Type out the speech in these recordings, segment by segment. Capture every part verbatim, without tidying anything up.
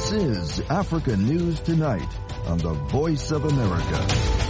This is Africa News Tonight on the Voice of America.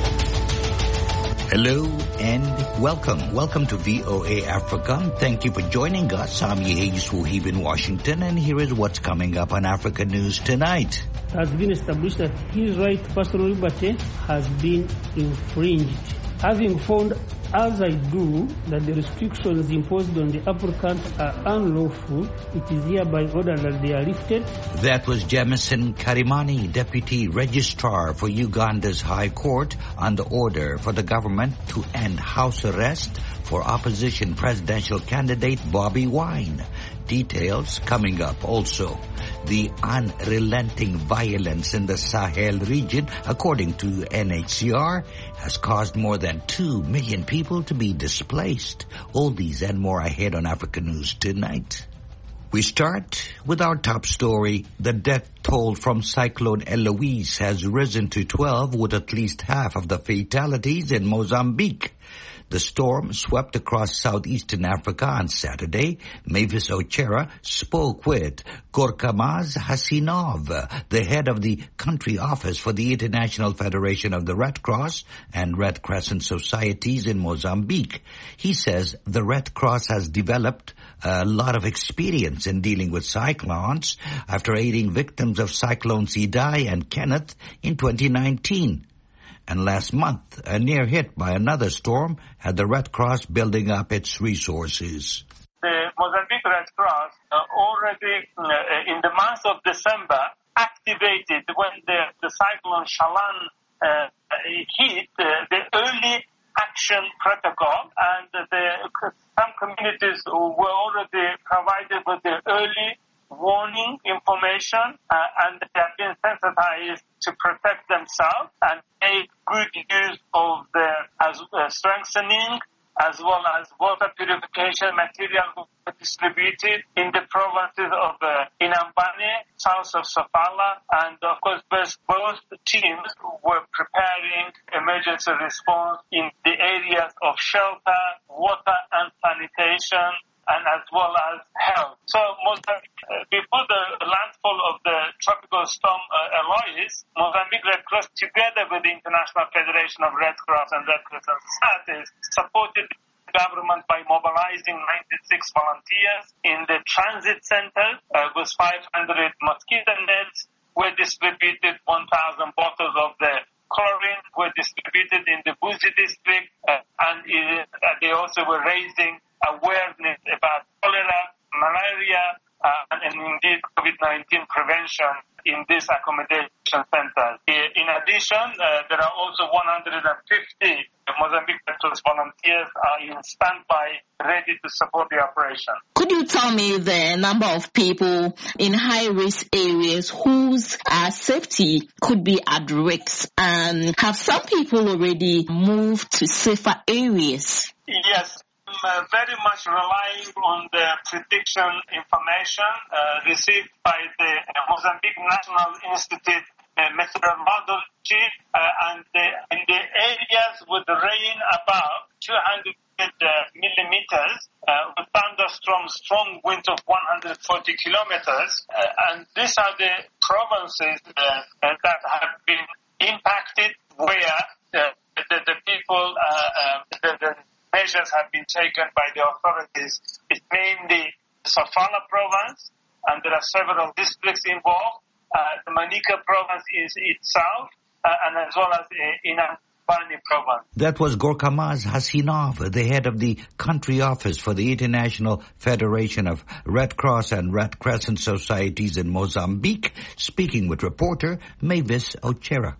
Hello and welcome. Welcome to V O A Africa. Thank you for joining us. I'm Yehis Wuhib in Washington, and here is what's coming up on Africa News Tonight. It has been established that his right to personal liberty has been infringed. Having found, as I do, that the restrictions imposed on the applicant are unlawful, it is hereby ordered that they are lifted. That was Jemison Karimani, Deputy Registrar for Uganda's High Court, on the order for the government to end house arrest for opposition presidential candidate Bobi Wine. Details coming up also. The unrelenting violence in the Sahel region, according to N H C R, has caused more than two million people to be displaced. All these and more ahead on Africa News Tonight. We start with our top story. The death toll from Cyclone Eloise has risen to twelve, with at least half of the fatalities in Mozambique. The storm swept across southeastern Africa on Saturday. Mavis Ochera spoke with Gorkamaz Hasinov, the head of the country office for the International Federation of the Red Cross and Red Crescent Societies in Mozambique. He says the Red Cross has developed a lot of experience in dealing with cyclones after aiding victims of Cyclones Idai and Kenneth in twenty nineteen. And last month, a near hit by another storm had the Red Cross building up its resources. The Mozambique Red Cross uh, already uh, in the month of December activated when the, the cyclone Shalan uh, hit uh, the early action protocol, and the, some communities were already provided with the early warning information, uh, and they have been sensitized to protect themselves and make good use of the as, uh, strengthening as well as water purification material distributed in the provinces of uh, Inhambane, south of Sofala, and of course both, both teams were preparing emergency response in the areas of shelter, water and sanitation, and as well as health. So Mozambique, uh, before the landfall of the tropical storm uh, Eloise, Mozambique Red Cross, together with the International Federation of Red Cross and Red Crescent Societies, supported the government by mobilizing ninety-six volunteers in the transit center uh, with five hundred mosquito nets. Were distributed one thousand bottles of the chlorine, were distributed in the Buzi district, uh, and uh, they also were raising awareness about cholera, malaria, uh, and, and indeed COVID nineteen prevention in these accommodation centers. In addition, uh, there are also one hundred fifty Mozambique Red Cross volunteers are in standby, ready to support the operation. Could you tell me the number of people in high-risk areas whose uh, safety could be at risk? And have some people already moved to safer areas? Yes. Uh, very much relying on the prediction information uh, received by the uh, Mozambique National Institute uh, Methodology, uh, and the, in the areas with the rain above two hundred uh, millimeters, uh, with thunderstorms, strong winds of one hundred forty kilometers, uh, and these are the provinces uh, uh, that have been impacted where uh, the, the people, uh, uh, the, the measures have been taken by the authorities. It's mainly Sofala province, and there are several districts involved. Uh, the Manica province is itself, uh, and as well as in Inhambane province. That was Gorkamaz Hasinov, the head of the country office for the International Federation of Red Cross and Red Crescent Societies in Mozambique, speaking with reporter Mavis Ochera.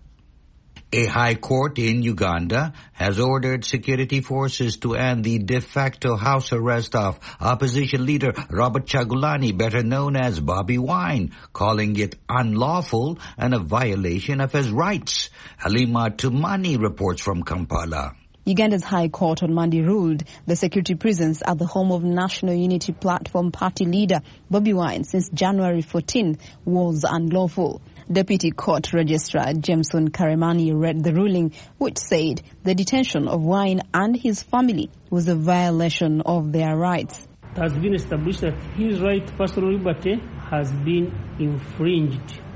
A high court in Uganda has ordered security forces to end the de facto house arrest of opposition leader Robert Kyagulanyi, better known as Bobi Wine, calling it unlawful and a violation of his rights. Halima Tumani reports from Kampala. Uganda's High Court on Monday ruled the security presence at the home of National Unity Platform party leader Bobi Wine since January fourteenth was unlawful. Deputy Court Registrar Jemison Karimani read the ruling, which said the detention of Wine and his family was a violation of their rights. It has been established that his right to personal liberty has been infringed.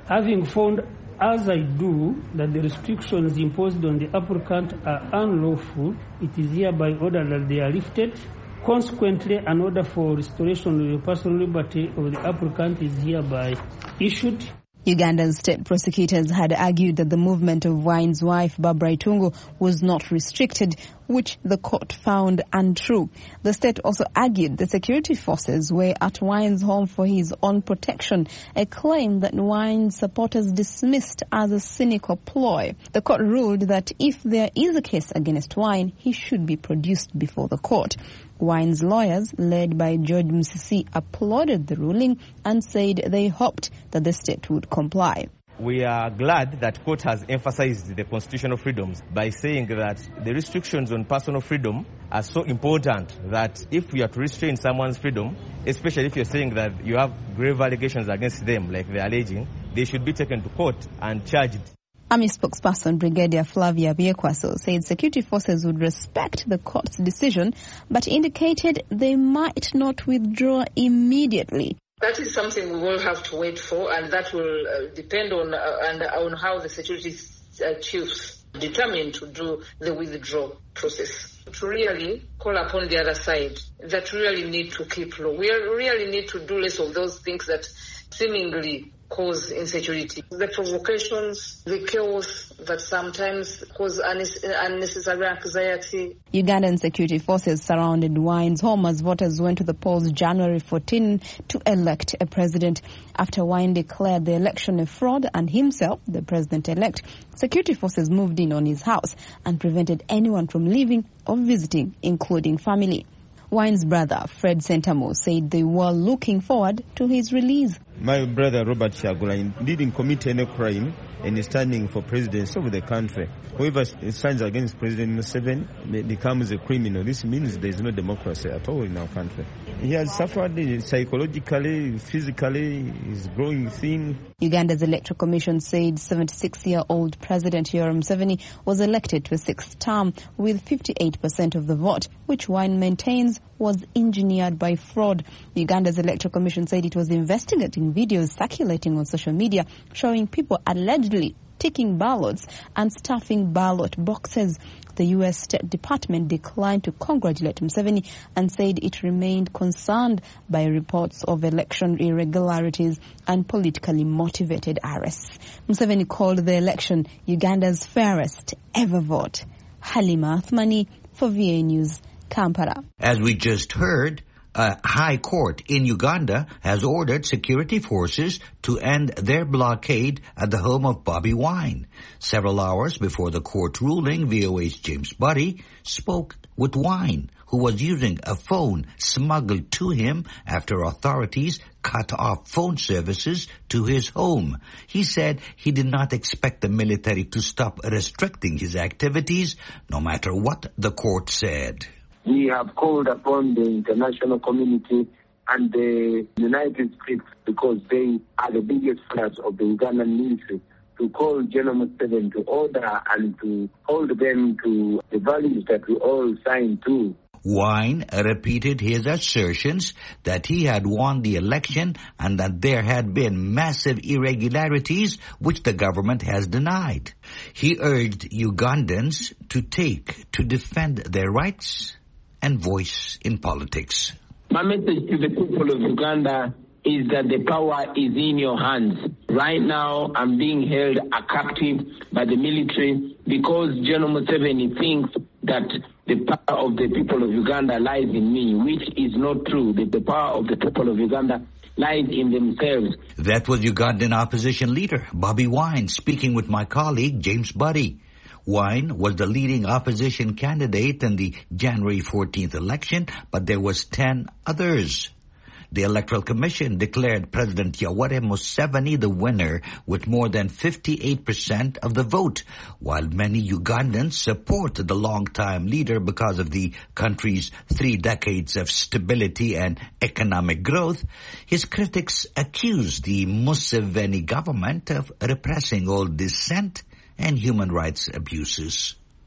Having found, as I do, that the restrictions imposed on the applicant are unlawful, it is hereby ordered that they are lifted. Consequently, an order for restoration of the personal liberty of the applicant is hereby issued. Uganda's state prosecutors had argued that the movement of Wine's wife, Barbara Itungo, was not restricted, which the court found untrue. The state also argued the security forces were at Wine's home for his own protection, a claim that Wine's supporters dismissed as a cynical ploy. The court ruled that if there is a case against Wine, he should be produced before the court. Wine's lawyers, led by George Musisi, applauded the ruling and said they hoped that the state would comply. We are glad that court has emphasized the constitutional freedoms by saying that the restrictions on personal freedom are so important that if we are to restrain someone's freedom, especially if you're saying that you have grave allegations against them, like they're alleging, they should be taken to court and charged. Army spokesperson Brigadier Flavia Biekwaso said security forces would respect the court's decision, but indicated they might not withdraw immediately. That is something we will have to wait for, and that will uh, depend on uh, and on how the security uh, chiefs determine to do the withdrawal process. To really call upon the other side that really need to keep low. We really need to do less of those things that seemingly cause insecurity. The provocations, the chaos that sometimes cause unnecessary anxiety. Ugandan security forces surrounded Wine's home as voters went to the polls January fourteenth to elect a president. After Wine declared the election a fraud and himself the president-elect, security forces moved in on his house and prevented anyone from leaving or visiting, including family. Wine's brother, Fred Sentamo, said they were looking forward to his release. My brother, Robert Kyagulanyi, didn't commit any crime and is standing for presidency of the country. Whoever stands against President Museveni becomes a criminal. This means there is no democracy at all in our country. He has suffered psychologically, physically, he's growing thin. Uganda's Electoral Commission said seventy-six-year-old President Yoweri Museveni was elected to a sixth term with fifty-eight percent of the vote, which Wine maintains was engineered by fraud. Uganda's Electoral Commission said it was investigating videos circulating on social media showing people allegedly taking ballots and stuffing ballot boxes. The U S State Department declined to congratulate Museveni and said it remained concerned by reports of election irregularities and politically motivated arrests. Museveni called the election Uganda's fairest ever vote. Halima Athmani for V A News, Kampala. As we just heard, a high court in Uganda has ordered security forces to end their blockade at the home of Bobi Wine. Several hours before the court ruling, V O A's James Buddy spoke with Wine, who was using a phone smuggled to him after authorities cut off phone services to his home. He said he did not expect the military to stop restricting his activities, no matter what the court said. We have called upon the international community and the United States, because they are the biggest fans of the Ugandan military, to call General Museveni to order and to hold them to the values that we all signed to. Wine repeated his assertions that he had won the election and that there had been massive irregularities which the government has denied. He urged Ugandans to take to defend their rights and voice in politics. My message to the people of Uganda is that the power is in your hands. Right now, I'm being held a captive by the military because General Museveni thinks that the power of the people of Uganda lies in me, which is not true. That the power of the people of Uganda lies in themselves. That was Ugandan opposition leader Bobi Wine speaking with my colleague James Buddy. Wine was the leading opposition candidate in the January fourteenth election, but there was ten others. The Electoral Commission declared President Yoweri Museveni the winner with more than fifty-eight percent of the vote, while many Ugandans support the long-time leader because of the country's three decades of stability and economic growth. His critics accuse the Museveni government of repressing all dissent and human rights abuses.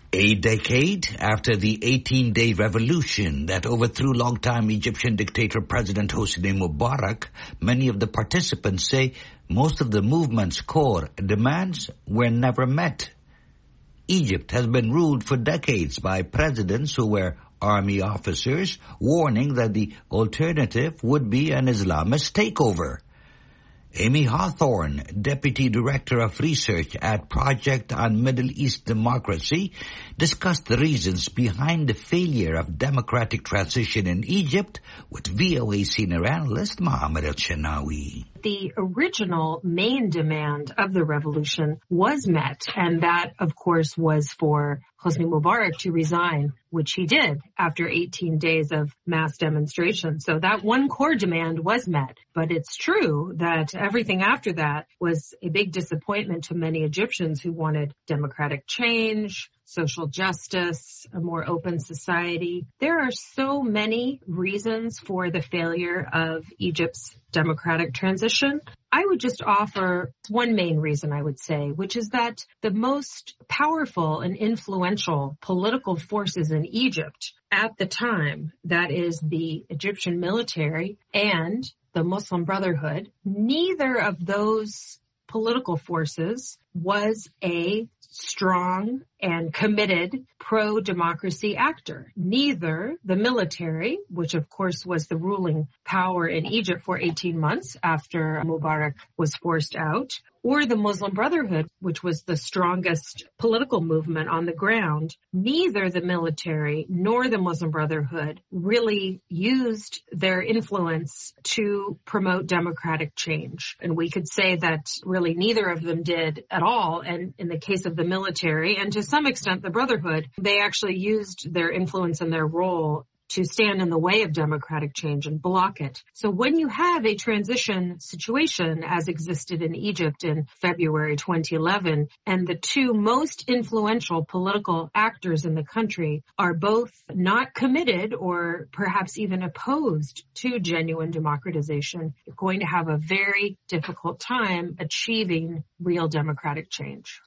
A decade after the eighteen-day revolution that overthrew longtime Egyptian dictator President Hosni Mubarak, many of the participants say most of the movement's core demands were never met. Egypt has been ruled for decades by presidents who were army officers, warning that the alternative would be an Islamist takeover. Amy Hawthorne, Deputy Director of Research at Project on Middle East Democracy, discussed the reasons behind the failure of democratic transition in Egypt with V O A senior analyst Mohammed El-Shenawi. The original main demand of the revolution was met, and that, of course, was for Hosni Mubarak to resign, which he did after eighteen days of mass demonstration. So that one core demand was met. But it's true that everything after that was a big disappointment to many Egyptians who wanted democratic change, social justice, a more open society. There are so many reasons for the failure of Egypt's democratic transition. I would just offer one main reason, I would say, which is that the most powerful and influential political forces in Egypt at the time, that is the Egyptian military and the Muslim Brotherhood, neither of those political forces was a strong and committed pro-democracy actor. Neither the military, which of course was the ruling power in Egypt for eighteen months after Mubarak was forced out, or the Muslim Brotherhood, which was the strongest political movement on the ground, neither the military nor the Muslim Brotherhood really used their influence to promote democratic change. And we could say that really neither of them did at all. And in the case of the military, and to some extent the Brotherhood, they actually used their influence and their role to stand in the way of democratic change and block it. So when you have a transition situation as existed in Egypt in February twenty eleven, and the two most influential political actors in the country are both not committed or perhaps even opposed to genuine democratization, you're going to have a very difficult time achieving real democratic change.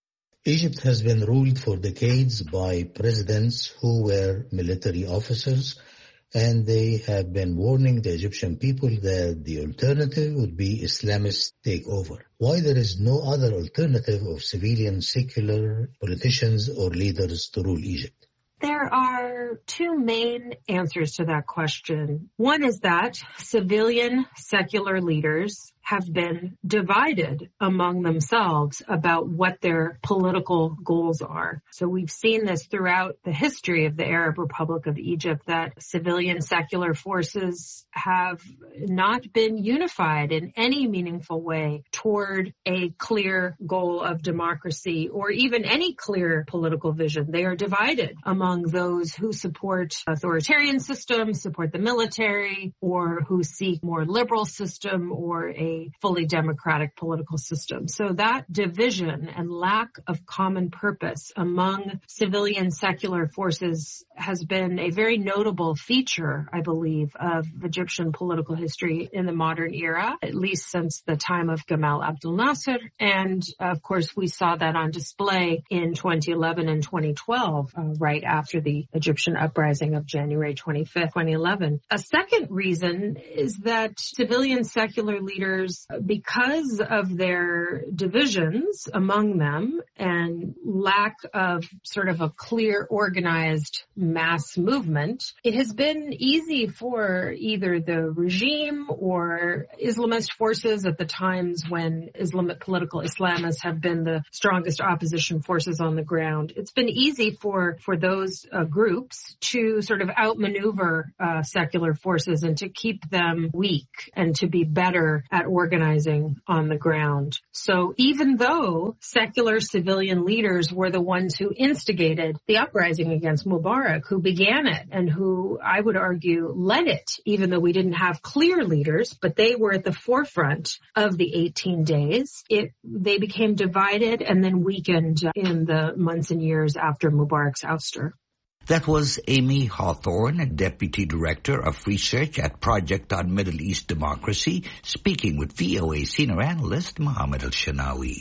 Egypt has been ruled for decades by presidents who were military officers, and they have been warning the Egyptian people that the alternative would be Islamist takeover. Why there is no other alternative of civilian, secular politicians or leaders to rule Egypt? There are two main answers to that question. One is that civilian, secular leaders have been divided among themselves about what their political goals are. So we've seen this throughout the history of the Arab Republic of Egypt, that civilian secular forces have not been unified in any meaningful way toward a clear goal of democracy or even any clear political vision. They are divided among those who support authoritarian systems, support the military, or who seek more liberal system or a fully democratic political system. So that division and lack of common purpose among civilian secular forces has been a very notable feature, I believe, of Egyptian political history in the modern era, at least since the time of Gamal Abdel Nasser. And of course, we saw that on display in twenty eleven and twenty twelve, uh, right after the Egyptian uprising of January twenty-fifth, twenty eleven. A second reason is that civilian secular leaders, because of their divisions among them and lack of sort of a clear organized mass movement, it has been easy for either the regime or Islamist forces at the times when Islamic political Islamists have been the strongest opposition forces on the ground. It's been easy for, for those uh, groups to sort of outmaneuver uh, secular forces and to keep them weak and to be better at organizing on the ground. So even though secular civilian leaders were the ones who instigated the uprising against Mubarak, who began it and who I would argue led it, even though we didn't have clear leaders, but they were at the forefront of the eighteen days, it, they became divided and then weakened in the months and years after Mubarak's ouster. That was Amy Hawthorne, Deputy Director of Research at Project on Middle East Democracy, speaking with V O A senior analyst Mohammed El-Shenawi.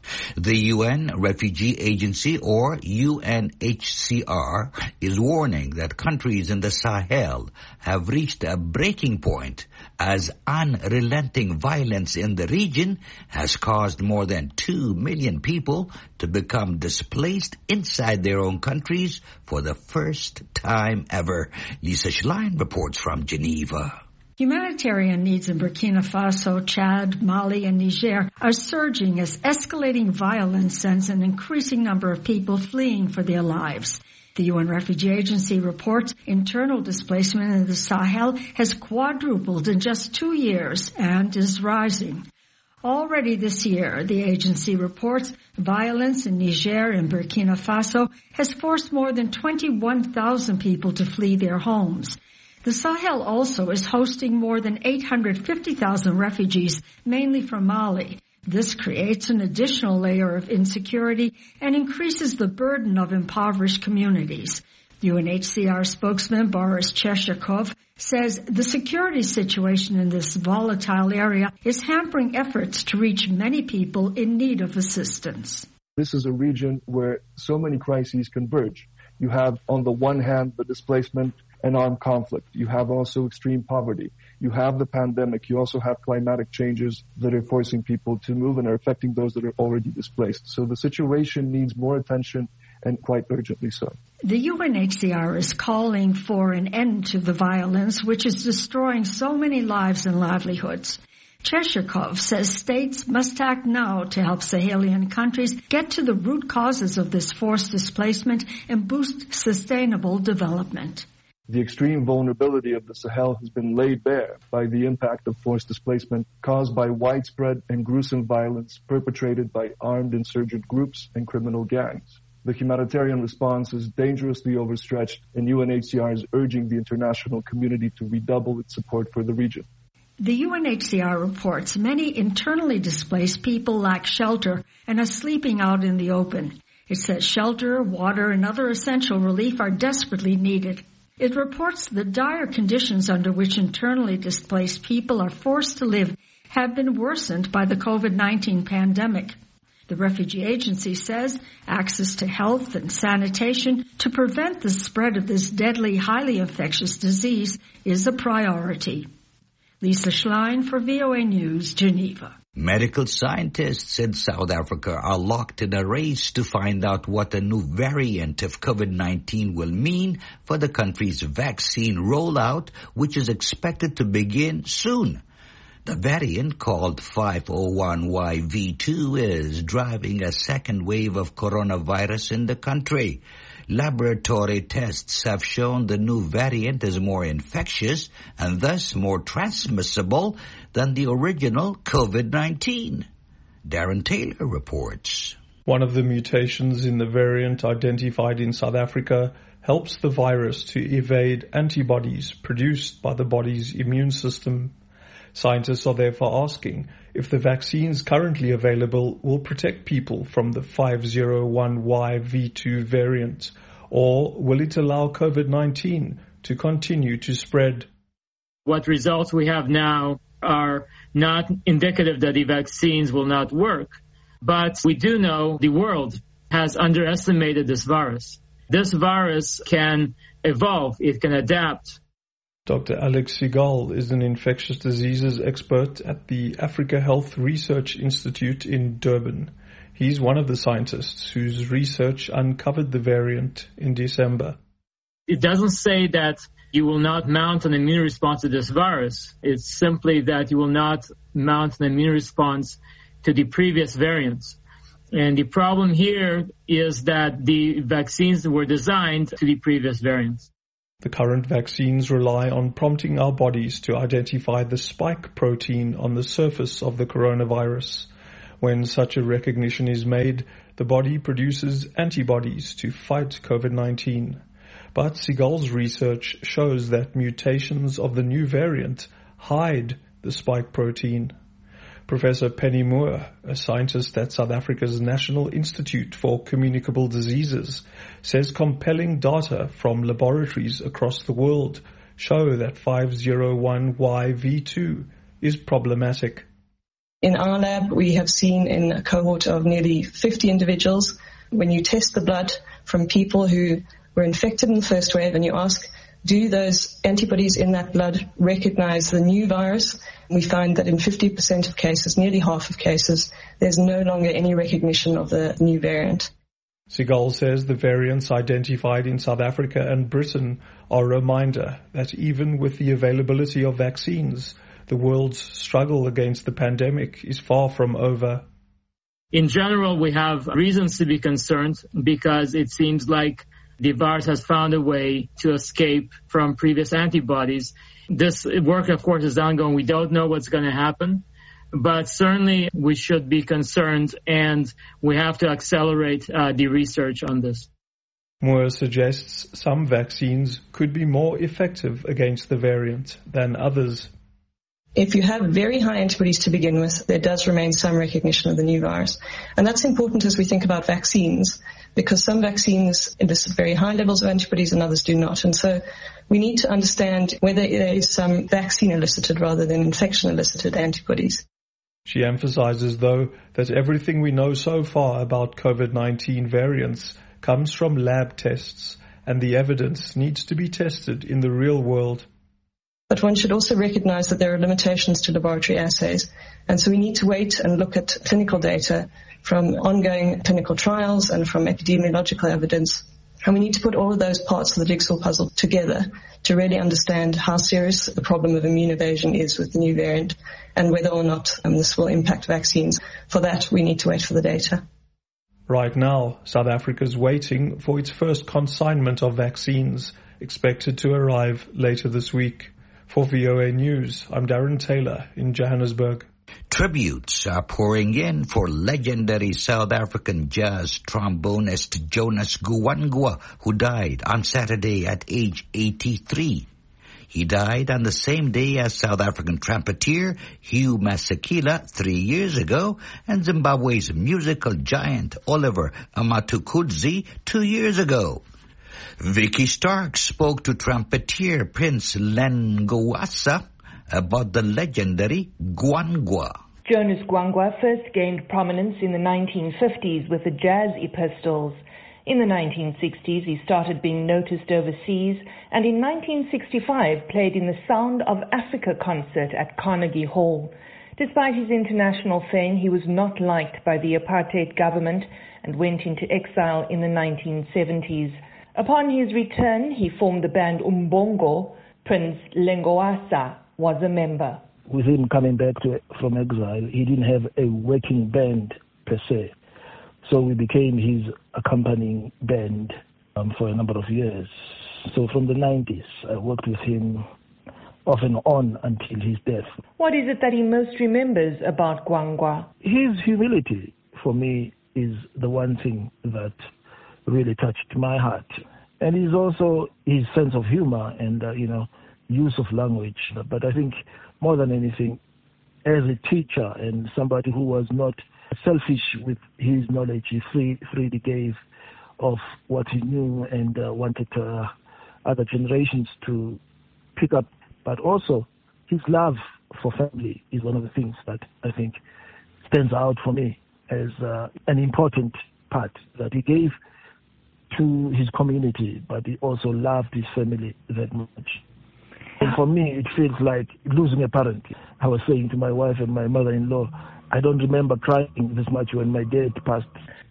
The U N Refugee Agency, or U N H C R, is warning that countries in the Sahel have reached a breaking point as unrelenting violence in the region has caused more than two million people to become displaced inside their own countries for the first time ever. Lisa Schlein reports from Geneva. Humanitarian needs in Burkina Faso, Chad, Mali, and Niger are surging as escalating violence sends an increasing number of people fleeing for their lives. The U N Refugee Agency reports internal displacement in the Sahel has quadrupled in just two years and is rising. Already this year, the agency reports violence in Niger and Burkina Faso has forced more than twenty-one thousand people to flee their homes. The Sahel also is hosting more than eight hundred fifty thousand refugees, mainly from Mali. This creates an additional layer of insecurity and increases the burden of impoverished communities. U N H C R spokesman Boris Cheshirkov says the security situation in this volatile area is hampering efforts to reach many people in need of assistance. This is a region where so many crises converge. You have, on the one hand, the displacement and armed conflict. You have also extreme poverty. You have the pandemic. You also have climatic changes that are forcing people to move and are affecting those that are already displaced. So the situation needs more attention, and quite urgently so. The U N H C R is calling for an end to the violence, which is destroying so many lives and livelihoods. Cheshirkov says states must act now to help Sahelian countries get to the root causes of this forced displacement and boost sustainable development. The extreme vulnerability of the Sahel has been laid bare by the impact of forced displacement caused by widespread and gruesome violence perpetrated by armed insurgent groups and criminal gangs. The humanitarian response is dangerously overstretched, and U N H C R is urging the international community to redouble its support for the region. The U N H C R reports many internally displaced people lack shelter and are sleeping out in the open. It says shelter, water, and other essential relief are desperately needed. It reports the dire conditions under which internally displaced people are forced to live have been worsened by the COVID nineteen pandemic. The Refugee Agency says access to health and sanitation to prevent the spread of this deadly, highly infectious disease is a priority. Lisa Schlein for V O A News, Geneva. Medical scientists in South Africa are locked in a race to find out what a new variant of COVID nineteen will mean for the country's vaccine rollout, which is expected to begin soon. The variant, called five oh one Y V two, is driving a second wave of coronavirus in the country. Laboratory tests have shown the new variant is more infectious and thus more transmissible than the original COVID nineteen. Darren Taylor reports. One of the mutations in the variant identified in South Africa helps the virus to evade antibodies produced by the body's immune system. Scientists are therefore asking if the vaccines currently available will protect people from the five oh one Y V two variant, or will it allow COVID nineteen to continue to spread? What results we have now are not indicative that the vaccines will not work, but we do know the world has underestimated this virus. This virus can evolve, it can adapt. Doctor Alex Segal is an infectious diseases expert at the Africa Health Research Institute in Durban. He's one of the scientists whose research uncovered the variant in December. It doesn't say that you will not mount an immune response to this virus. It's simply that you will not mount an immune response to the previous variants. And the problem here is that the vaccines were designed to the previous variants. The current vaccines rely on prompting our bodies to identify the spike protein on the surface of the coronavirus. When such a recognition is made, the body produces antibodies to fight COVID nineteen. But Segal's research shows that mutations of the new variant hide the spike protein. Professor Penny Moore, a scientist at South Africa's National Institute for Communicable Diseases, says compelling data from laboratories across the world show that five oh one Y V two is problematic. In our lab, we have seen in a cohort of nearly fifty individuals, when you test the blood from people who were infected in the first wave and you ask, do those antibodies in that blood recognize the new virus? We find that in fifty percent of cases, nearly half of cases, there's no longer any recognition of the new variant. Segal says the variants identified in South Africa and Britain are a reminder that even with the availability of vaccines, the world's struggle against the pandemic is far from over. In general, we have reasons to be concerned because it seems like the virus has found a way to escape from previous antibodies. This work, of course, is ongoing. We don't know what's going to happen, but certainly we should be concerned and we have to accelerate uh, the research on this. Moore suggests some vaccines could be more effective against the variant than others. If you have very high antibodies to begin with, there does remain some recognition of the new virus. And that's important as we think about vaccines, because some vaccines elicit very high levels of antibodies and others do not. And so we need to understand whether there is some vaccine-elicited rather than infection-elicited antibodies. She emphasizes, though, that everything we know so far about COVID nineteen variants comes from lab tests, and the evidence needs to be tested in the real world. But one should also recognize that there are limitations to laboratory assays. And so we need to wait and look at clinical data from ongoing clinical trials and from epidemiological evidence. And we need to put all of those parts of the jigsaw puzzle together to really understand how serious the problem of immune evasion is with the new variant and whether or not um, this will impact vaccines. For that, we need to wait for the data. Right now, South Africa is waiting for its first consignment of vaccines, expected to arrive later this week. For V O A News, I'm Darren Taylor in Johannesburg. Tributes are pouring in for legendary South African jazz trombonist Jonas Gwangwa, who died on Saturday at age eighty-three. He died on the same day as South African trumpeter Hugh Masekela three years ago and Zimbabwe's musical giant Oliver Amatukudzi two years ago. Vicky Stark spoke to trumpeter Prince Len Ngowasa about the legendary Gwangwa. Jonas Gwangwa first gained prominence in the nineteen fifties with the Jazz Epistles. In the nineteen sixties, he started being noticed overseas, and in nineteen sixty-five played in the Sound of Africa concert at Carnegie Hall. Despite his international fame, he was not liked by the apartheid government and went into exile in the nineteen seventies. Upon his return, he formed the band Umbongo. Prince Lengowasa was a member. With him coming back to, from exile, he didn't have a working band per se. So we became his accompanying band um, for a number of years. So from the nineties, I worked with him off and on until his death. What is it that he most remembers about Gwangwa? His humility, for me, is the one thing that really touched my heart. And he's also his sense of humor and, uh, you know, use of language. But I think more than anything, as a teacher and somebody who was not selfish with his knowledge, he free, freely gave of what he knew and uh, wanted uh, other generations to pick up. But also his love for family is one of the things that I think stands out for me as uh, an important part that he gave to his community, but he also loved his family that much. And for me, it feels like losing a parent. I was saying to my wife and my mother-in-law, I don't remember crying this much when my dad passed.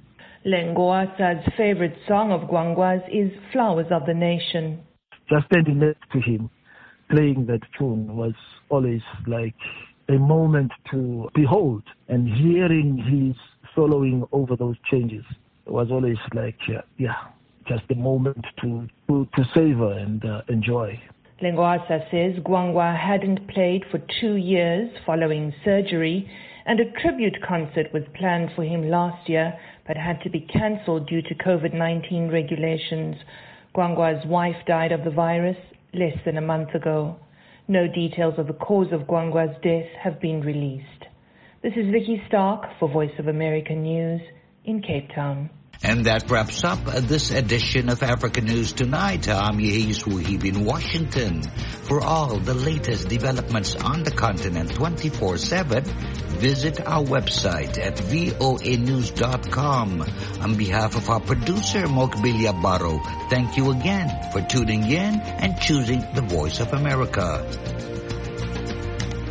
Lengoasa's favorite song of Gwangwa's is Flowers of the Nation. Just standing next to him, playing that tune was always like a moment to behold, and hearing his soloing over those changes was always like, uh, yeah, just a moment to to, to savor and uh, enjoy. Lengoasa says Gwangwa hadn't played for two years following surgery, and a tribute concert was planned for him last year but had to be cancelled due to COVID nineteen regulations. Gwangwa's wife died of the virus less than a month ago. No details of the cause of Gwangwa's death have been released. This is Vicky Stark for Voice of America News in Cape Town. And that wraps up this edition of Africa News Tonight. I'm Yehis Wuhib in Washington. For all the latest developments on the continent twenty-four seven, visit our website at voa news dot com. On behalf of our producer, Mokbilia Barro, thank you again for tuning in and choosing the Voice of America.